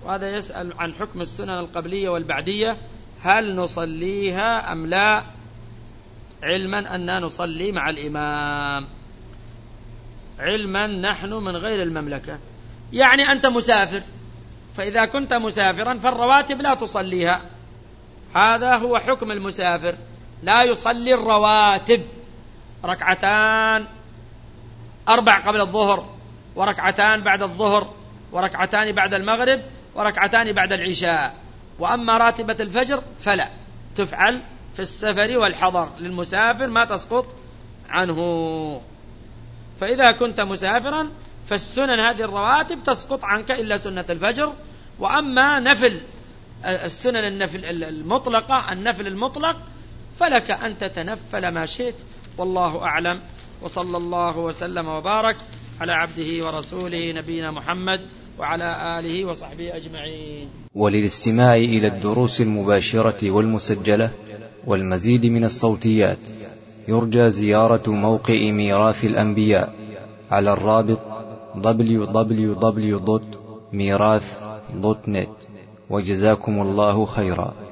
وهذا يسأل عن حكم السنن القبلية والبعدية، هل نصليها أم لا، علما أننا نصلي مع الإمام، علما نحن من غير المملكة. يعني أنت مسافر، فإذا كنت مسافرا فالرواتب لا تصليها، هذا هو حكم المسافر، لا يصلي الرواتب، ركعتان 4 قبل الظهر، وركعتان بعد الظهر، وركعتان بعد المغرب، وركعتان بعد العشاء. وأما راتبة الفجر فلا تفعل في السفر والحضر، للمسافر ما تسقط عنه. فإذا كنت مسافرا فالسنن هذه الرواتب تسقط عنك إلا سنة الفجر. وأما نفل السنن المطلقة، النفل المطلق، فلك أن تتنفل ما شئت، والله أعلم. وصلى الله وسلم وبارك على عبده ورسوله نبينا محمد وعلى آله وصحبه أجمعين. وللاستماع إلى الدروس المباشرة والمسجلة والمزيد من الصوتيات يرجى زيارة موقع ميراث الأنبياء على الرابط www.mirath.net. وجزاكم الله خيرا.